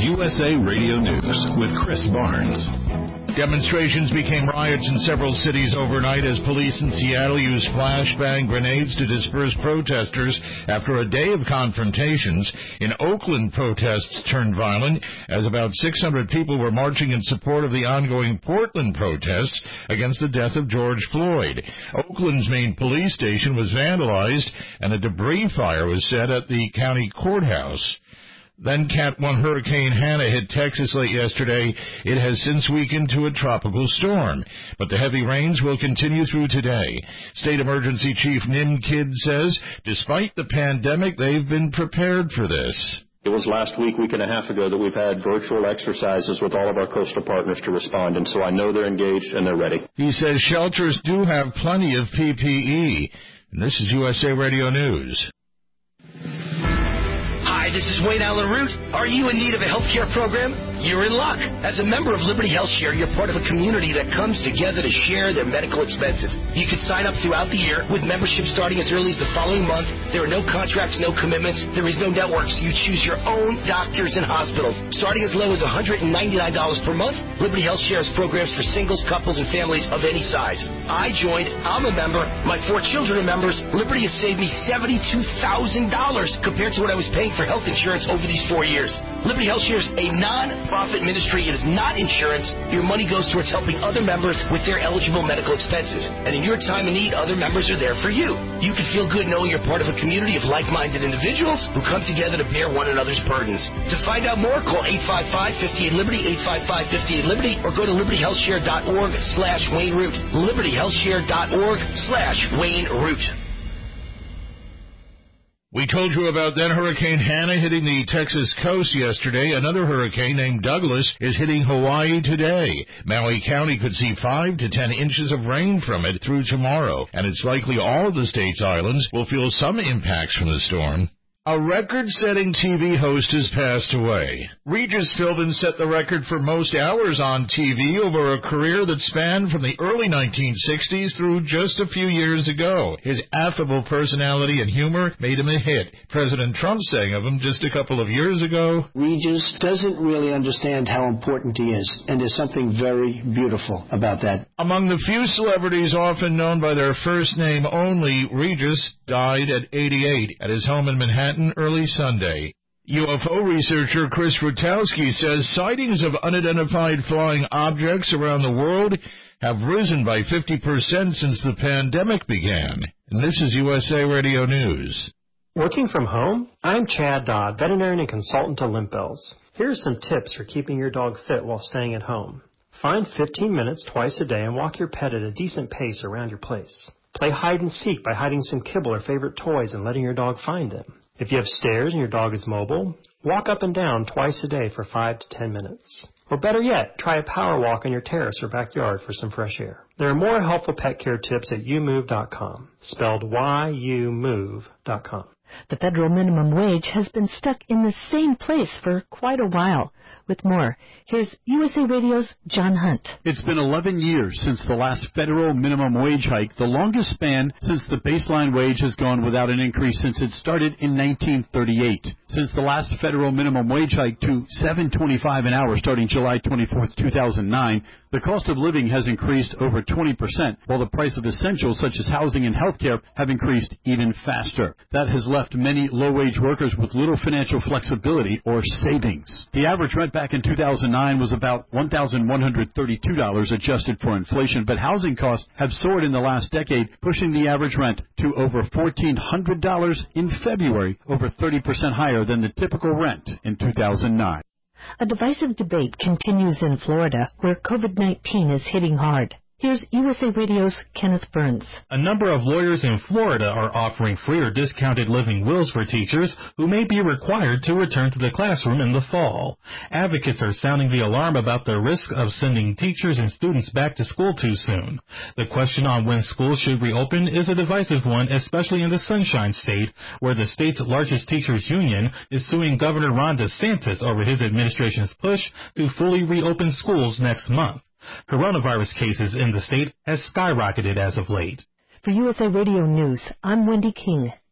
USA Radio News with Chris Barnes. Demonstrations became riots in several cities overnight as police in Seattle used flashbang grenades to disperse protesters after a day of confrontations. In Oakland, protests turned violent as about 600 people were marching in support of the ongoing Portland protests against the death of George Floyd. Oakland's main police station was vandalized and a debris fire was set at the county courthouse. Then Cat 1 Hurricane Hannah hit Texas late yesterday. It has since weakened to a tropical storm, but the heavy rains will continue through today. State Emergency Chief Nim Kidd says despite the pandemic, they've been prepared for this. It was last week and a half ago that we've had virtual exercises with all of our coastal partners to respond, and so I know they're engaged and they're ready. He says shelters do have plenty of PPE. And this is USA Radio News. Hi, this is Wayne Allen Root. Are you in need of a health care program? You're in luck. As a member of Liberty Health Share, you're part of a community that comes together to share their medical expenses. You can sign up throughout the year with membership starting as early as the following month. There are no contracts, no commitments. There is no networks. You choose your own doctors and hospitals. Starting as low as $199 per month, Liberty Health Share has programs for singles, couples, and families of any size. I joined. I'm a member. My 4 children are members. Liberty has saved me $72,000 compared to what I was paying for health insurance over these 4 years. Liberty Health Share is a non-profit ministry. It is not insurance. Your money goes towards helping other members with their eligible medical expenses. And in your time of need, other members are there for you. You can feel good knowing you're part of a community of like-minded individuals who come together to bear one another's burdens. To find out more, call 855-58-LIBERTY, 855-58-LIBERTY, or go to libertyhealthshare.org/Wayne Root. libertyhealthshare.org/Wayne Root. We told you about then Hurricane Hannah hitting the Texas coast yesterday. Another hurricane named Douglas is hitting Hawaii today. Maui County could see 5 to 10 inches of rain from it through tomorrow, and it's likely all of the state's islands will feel some impacts from the storm. A record-setting TV host has passed away. Regis Philbin set the record for most hours on TV over a career that spanned from the early 1960s through just a few years ago. His affable personality and humor made him a hit. President Trump sang of him just a couple of years ago. Regis doesn't really understand how important he is, and there's something very beautiful about that. Among the few celebrities often known by their first name only, Regis died at 88 at his home in Manhattan early Sunday. UFO researcher Chris Rutowski says sightings of unidentified flying objects around the world have risen by 50% since the pandemic began. And this is USA Radio News. Working from home? I'm Chad Dodd, veterinarian and consultant to Limp Bells. Here are some tips for keeping your dog fit while staying at home. Find 15 minutes twice a day and walk your pet at a decent pace around your place. Play hide and seek by hiding some kibble or favorite toys and letting your dog find them. If you have stairs and your dog is mobile, walk up and down twice a day for 5 to 10 minutes. Or better yet, try a power walk on your terrace or backyard for some fresh air. There are more helpful pet care tips at youmove.com, spelled YOUMOVE.com. The federal minimum wage has been stuck in the same place for quite a while. With more, here's USA Radio's John Hunt. It's been 11 years since the last federal minimum wage hike, the longest span since the baseline wage has gone without an increase since it started in 1938. Since the last federal minimum wage hike to $7.25 an hour starting July 24, 2009, the cost of living has increased over 20%, while the price of essentials such as housing and health care have increased even faster. That has left many low-wage workers with little financial flexibility or savings. The average rent back in 2009 was about $1,132 adjusted for inflation, but housing costs have soared in the last decade, pushing the average rent to over $1,400 in February, over 30% higher than the typical rent in 2009. A divisive debate continues in Florida, where COVID-19 is hitting hard. Here's USA Radio's Kenneth Burns. A number of lawyers in Florida are offering free or discounted living wills for teachers who may be required to return to the classroom in the fall. Advocates are sounding the alarm about the risk of sending teachers and students back to school too soon. The question on when schools should reopen is a divisive one, especially in the Sunshine State, where the state's largest teachers union is suing Governor Ron DeSantis over his administration's push to fully reopen schools next month. Coronavirus cases in the state has skyrocketed as of late. For USA Radio News, I'm Wendy King.